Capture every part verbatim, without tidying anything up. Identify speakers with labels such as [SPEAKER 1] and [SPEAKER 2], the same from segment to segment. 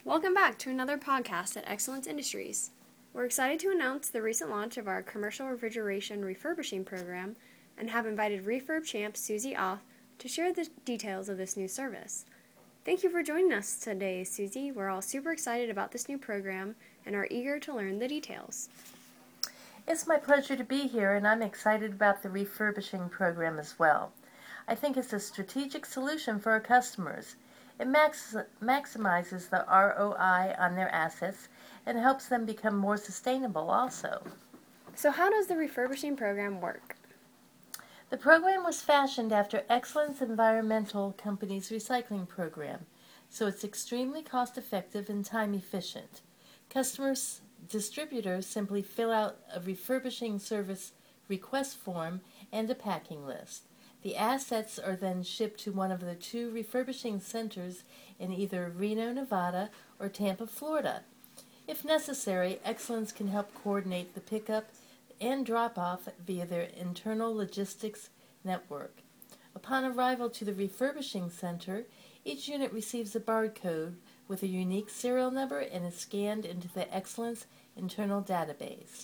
[SPEAKER 1] Welcome back to another podcast at Excellence Industries. We're excited to announce the recent launch of our commercial refrigeration refurbishing program and have invited refurb champ Susie Oth to share the details of this new service. Thank you for joining us today, Susie. We're all super excited about this new program and are eager to learn the details.
[SPEAKER 2] It's my pleasure to be here, and I'm excited about the refurbishing program as well. I think it's a strategic solution for our customers. It max- maximizes the R O I on their assets and helps them become more sustainable also.
[SPEAKER 1] So how does the refurbishing program work?
[SPEAKER 2] The program was fashioned after Excellence Environmental Company's recycling program, so it's extremely cost-effective and time-efficient. Customers, distributors simply fill out a refurbishing service request form and a packing list. The assets are then shipped to one of the two refurbishing centers in either Reno, Nevada, or Tampa, Florida. If necessary, Excellence can help coordinate the pickup and drop-off via their internal logistics network. Upon arrival to the refurbishing center, each unit receives a barcode with a unique serial number and is scanned into the Excellence internal database.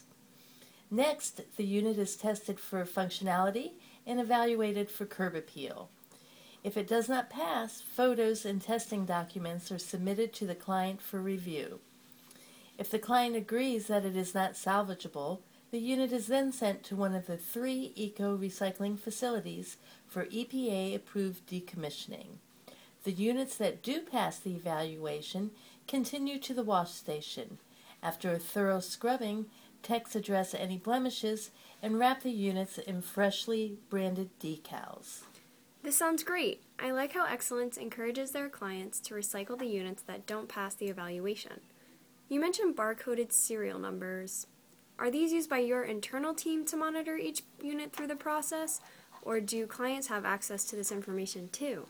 [SPEAKER 2] Next, the unit is tested for functionality and evaluated for curb appeal. If it does not pass, photos and testing documents are submitted to the client for review. If the client agrees that it is not salvageable, the unit is then sent to one of the three eco-recycling facilities for E P A-approved decommissioning. The units that do pass the evaluation continue to the wash station. After a thorough scrubbing, techs address any blemishes and wrap the units in freshly branded decals.
[SPEAKER 1] This sounds great. I like how Excellence encourages their clients to recycle the units that don't pass the evaluation. You mentioned barcoded serial numbers. Are these used by your internal team to monitor each unit through the process, or do clients have access to this information too?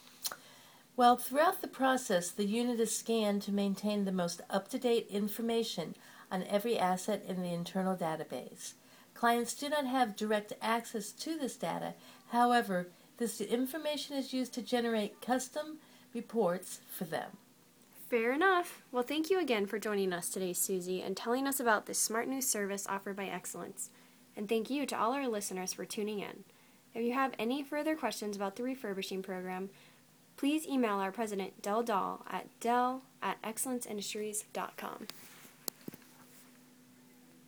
[SPEAKER 2] Well, throughout the process, the unit is scanned to maintain the most up-to-date information on every asset in the internal database. Clients do not have direct access to this data. However, this information is used to generate custom reports for them.
[SPEAKER 1] Fair enough. Well, thank you again for joining us today, Susie, and telling us about this smart new service offered by Excellence. And thank you to all our listeners for tuning in. If you have any further questions about the refurbishing program, please email our president, Del Dahl, at del at excellence industries dot com.